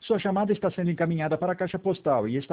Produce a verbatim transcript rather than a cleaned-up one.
Sua chamada está sendo encaminhada para a caixa postal e está